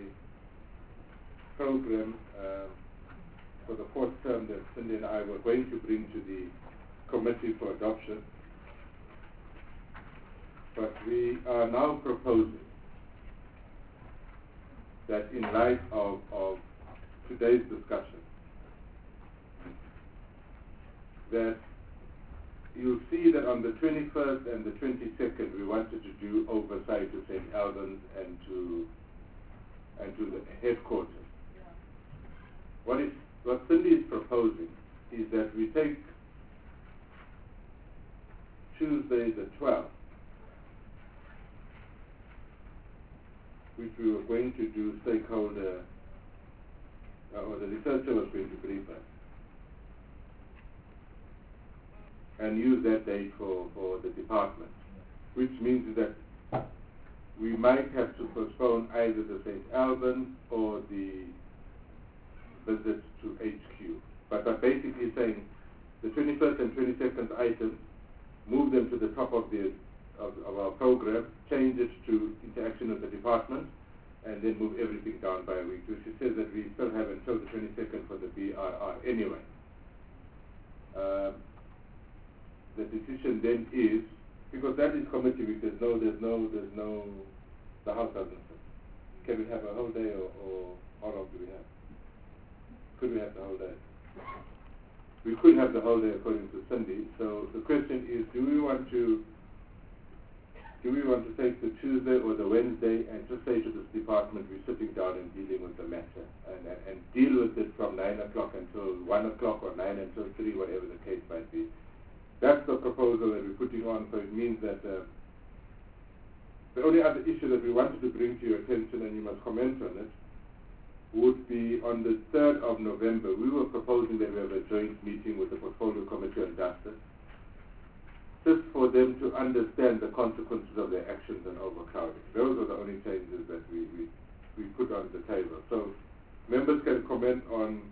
program for the 4th term that Cindy and I were going to bring to the committee for adoption. But we are now proposing that in light of today's discussion, that you'll see that on the 21st and the 22nd we wanted to do oversight to St. Albans and to the headquarters. What Cindy is proposing is that we take Tuesday the 12th, which we were going to do stakeholder, or the researcher was going to brief us, and use that date for the department, which means that we might have to postpone either the St. Albans or the visits to HQ. But I'm basically saying the 21st and 22nd items, move them to the top of our program, change it to interaction with the department, and then move everything down by a week, which says that we still have until the 22nd for the BRR anyway. The decision then is, because that is committee week, there's no, the House doesn't sit. Can we have a whole day or how long do we have? Could we have the whole day? We could have the whole day according to Cindy. So the question is, do we want to take the Tuesday or the Wednesday and just say to this department we're sitting down and dealing with the matter and deal with it from 9 o'clock until 1 o'clock or 9 until 3, whatever the case might be. That's the proposal that we're putting on, so it means that the only other issue that we wanted to bring to your attention, and you must comment on it, would be on the 3rd of November. We were proposing that we have a joint meeting with the Portfolio Committee on Justice, just for them to understand the consequences of their actions and overcrowding. Those are the only changes that we put on the table. So members can comment on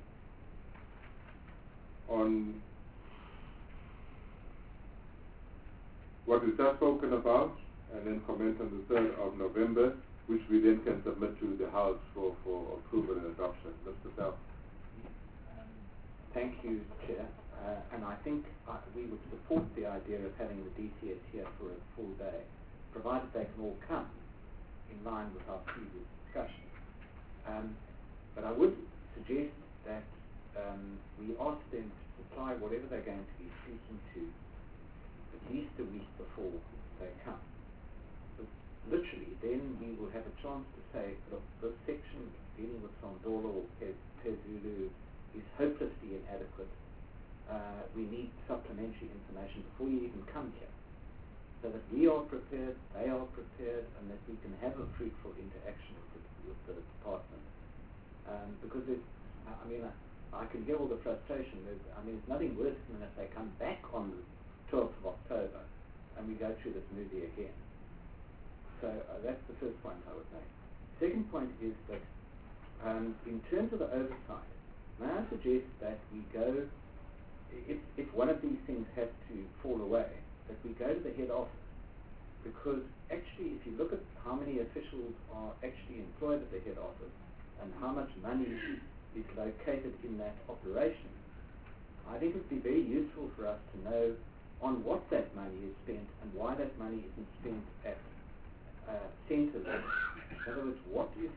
what we've just spoken about, and then comment on the 3rd of November, which we then can submit to the House for approval and adoption. Mr. Sal. Thank you, Chair. And I think we would support the idea of having the DCS here for a full day, provided they can all come in line with our previous discussion. But I would suggest that we ask them to supply whatever they're going to be speaking to at least a week before they come. But literally, then we will have a chance to say, look, this section dealing with Sondolo or Pezulu is hopelessly inadequate. We need supplementary information before you even come here, so that we are prepared, they are prepared, and that we can have a fruitful interaction with the department. Because I can hear all the frustration. There's nothing worse than if they come back on the 12th of October and we go through this movie again. So that's the first point I would make. Second point is that in terms of the oversight, may I suggest that we go, if one of these things has to fall away, that we go to the head office. Because actually, if you look at how many officials are actually employed at the head office and how much money is located in that operation, I think it would be very useful for us to know on what that money is spent and why that money isn't spent at centres. In other words, what is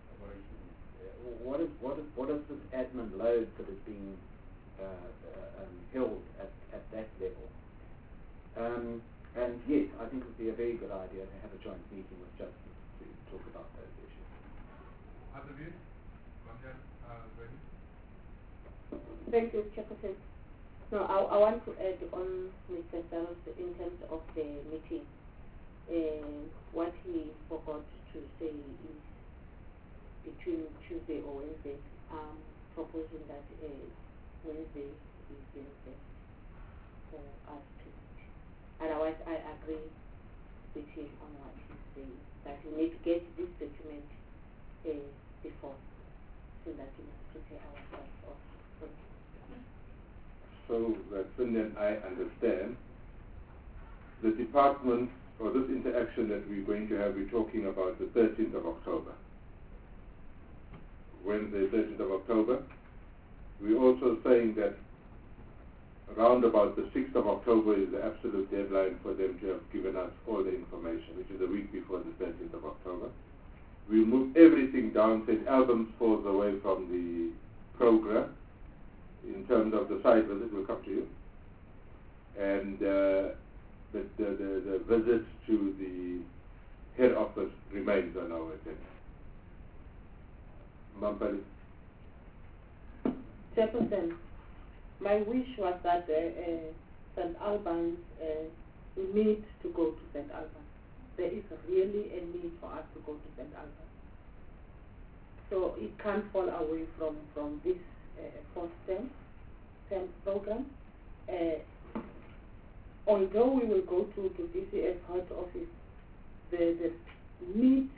this admin load that is being held at that level? And yes, I think it would be a very good idea to have a joint meeting with Justice to talk about those issues. Other views? Ready? Thank you, Chairperson. No, I want to add on Mr. Sells in terms of the meeting. What he forgot to say is between Tuesday or Wednesday, proposing that Wednesday is the best for us to meet. Otherwise, I agree with him on what he's saying, that we need to get this document before, so that we must prepare ourselves also. So that Cindy and I understand, the department, or this interaction that we're going to have, we're talking about the 13th of October. Wednesday, 13th of October. We're also saying that around about the 6th of October is the absolute deadline for them to have given us all the information, which is a week before the 13th of October. We'll move everything down. St. Albans falls away from the program. In terms of the site visit, will come to you. And the visit to the head office remains on our agenda. Mampali? Chairperson, my wish was that St. Albans, we need to go to St. Albans. There is really a need for us to go to St. Albans. So it can't fall away from this fourth term program. Although we will go to DCS head office, the need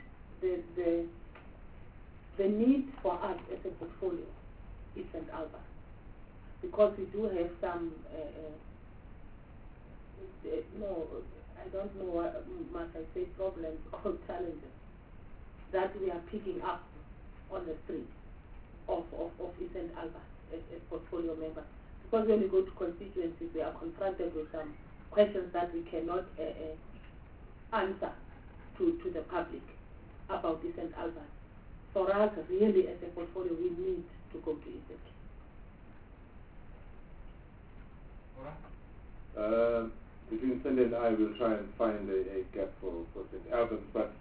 for us as a portfolio is St. Albans, because we do have some I don't know what must I say, problems or challenges that we are picking up on the street of St. Albans as portfolio members. Because when we go to constituencies, we are confronted with some questions that we cannot answer to the public about St. Albans. For us, really, as a portfolio, we need to go to St. Between Cindy and I will try and find a gap for St. Albans, but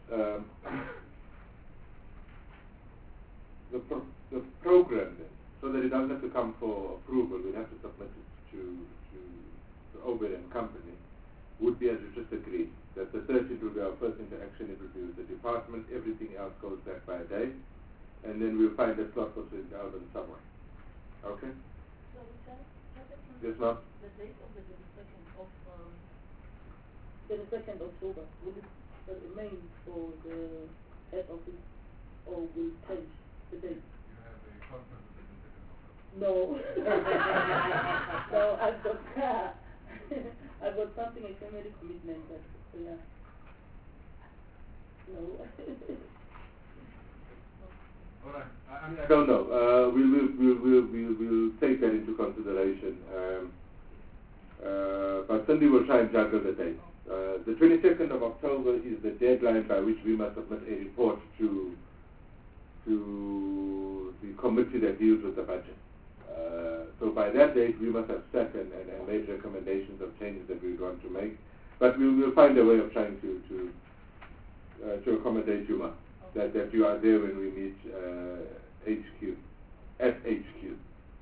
the program then, so that it doesn't have to come for approval, we have to submit it to Obed and Company, would be as you just agreed, that the 13th will be our first interaction, it will be with the department, everything else goes back by a day, and then we'll find a slot for St. Albans somewhere. Okay? So, Yes, ma'am? the date of the 22nd of 22nd October, will it remain for the head office, or will change the date? You have a conference with the 22nd of October. No. No, I've got something, a family commitment, but yeah. No. All right. I don't know. We'll take that into consideration. But Cindy will try and juggle the dates. The 22nd of October is the deadline by which we must submit a report to the committee that deals with the budget. So by that date, we must have set and made recommendations of changes that we want to make. But we'll find a way of trying to accommodate you, Ma. That you are there when we meet HQ, at HQ.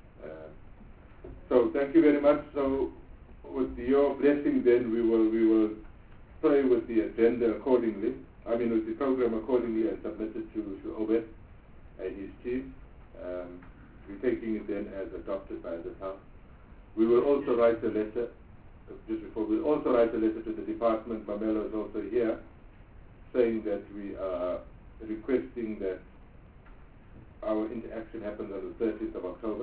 So thank you very much. So with your blessing, then we will play with the agenda accordingly. I mean, with the program accordingly, and submit it to Obed and his team. We're taking it then as adopted by the House. We will also write a letter. We'll also write a letter to the department. Mamelo is also here, saying that we are requesting that our interaction happens on the 13th of October.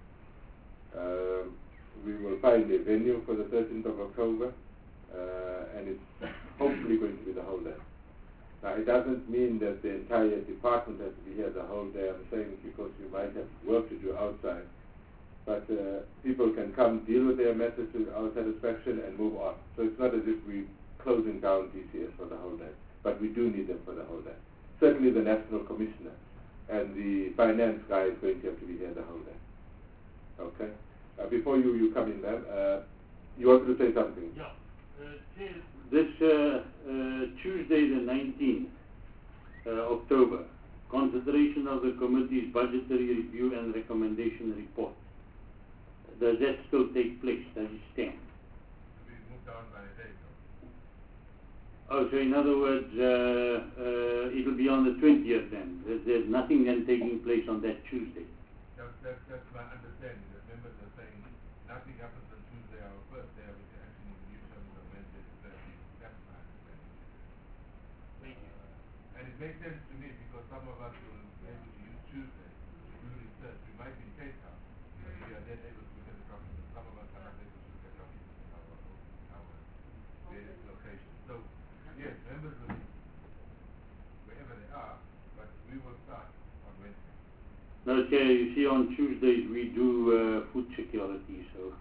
We will find a venue for the 13th of October, and it's hopefully going to be the whole day. Now, it doesn't mean that the entire department has to be here the whole day. I'm saying because you might have work to do outside. But people can come, deal with their matters to our satisfaction, and move on. So it's not as if we're closing down DCS for the whole day. But we do need them for the whole day. Certainly the National Commissioner and the finance guy is going to have to be here the whole day. Okay? Before you come in, ma'am, you wanted to say something? Yeah. This Tuesday the 19th October, consideration of the committee's budgetary review and recommendation report. does that still take place? Does it stand? We moved down by a day. Oh, so in other words, it'll be on the 20th then. There's nothing then taking place on that Tuesday. That's my understanding. The members are saying nothing happens on Tuesday, our first day of the action in the new terms on Wednesday the 13th. That's my understanding. Thank you. And it makes sense to me because some of us will be able to use Tuesday to do research. We might be in Cape Town, but we are then able to look at the documents. Some of us are not able to look at documents in our various locations. So, yes, members will be wherever they are, but we will start on Wednesday. Now, Chair, you see on Tuesdays we do food security, so...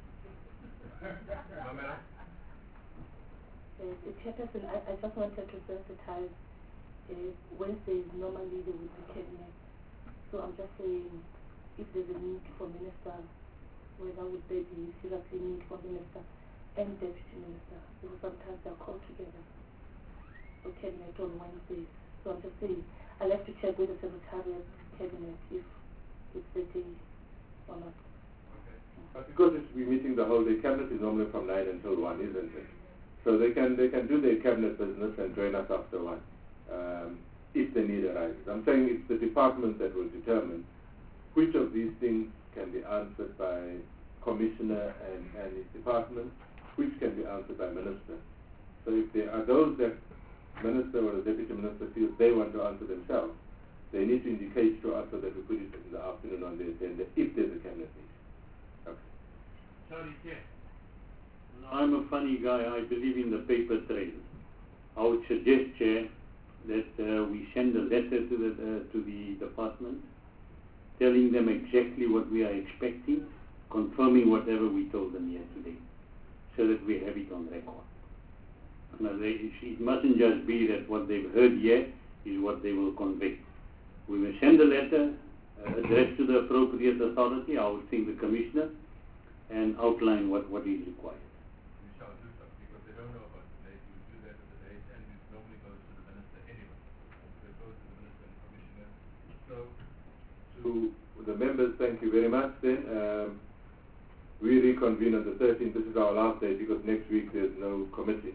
Chairperson, I just wanted to sensitize. Wednesdays normally there will be cabinet. So I'm just saying, if there's a need for minister, whether would there be seriously need for minister and deputy minister, because sometimes they're called together for cabinet on Wednesdays. So I'm just saying, I'll have to check with the Secretariat cabinet if it's the day or not. Okay. But because we're meeting the whole day, cabinet is normally from 9 until 1, isn't it? So they can do their cabinet business and join us after 1, if the need arises. I'm saying it's the department that will determine which of these things can be answered by commissioner and his department, which can be answered by minister. So if there are those that minister or the deputy minister feels they want to answer themselves, they need to indicate to us so that we put it in the afternoon on the agenda if there's a cabinet meeting. Okay. Sorry, Chair. I'm a funny guy. I believe in the paper trail. I would suggest, Chair, that we send a letter to the department telling them exactly what we are expecting, confirming whatever we told them here today, so that we have it on record. Now, it mustn't just be that what they've heard here is what they will convey. We will send a letter addressed to the appropriate authority, I would think the commissioner, and outline what is required. We shall do so because they don't know about the date. We do that at the date and it normally goes to the minister anyway. So it goes to the minister and commissioner. So To the members, thank you very much then. We reconvene on the 13th. This is our last day because next week there's no committee.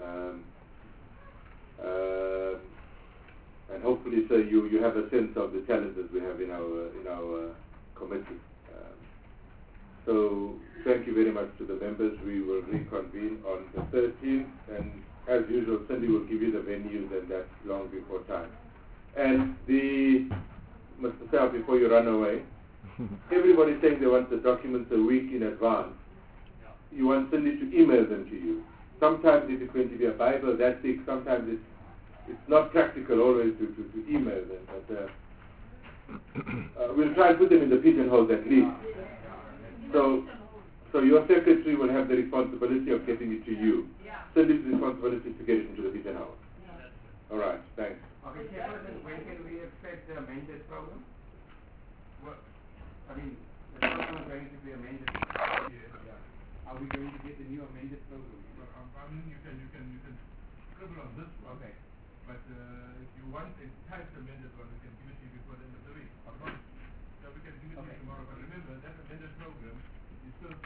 And hopefully, sir, you have a sense of the challenges we have in our committee. So thank you very much to the members. We will reconvene on the 13th, and as usual, Cindy will give you the venues, and that's long before time. And Mr. Sal, before you run away, everybody's saying they want the documents a week in advance. You want Cindy to email them to you. Sometimes if it's going to be a Bible that thick, sometimes it's not practical always to email them. But we'll try and put them in the pigeonholes at least. So your secretary will have the responsibility of getting it to you. Cindy's responsibility is to get it into the pigeonhole. All right, thanks. Okay, Chairperson, when can we expect the amended program? what? I mean, the program is going to be amended. Yeah. Are we going to get the new amended program? Well, I mean, you can scribble on this one. Okay. But if you want a typed amended one, we can give it to you before the end of the week. Okay. So we can give it to you tomorrow. But remember, that amended program is still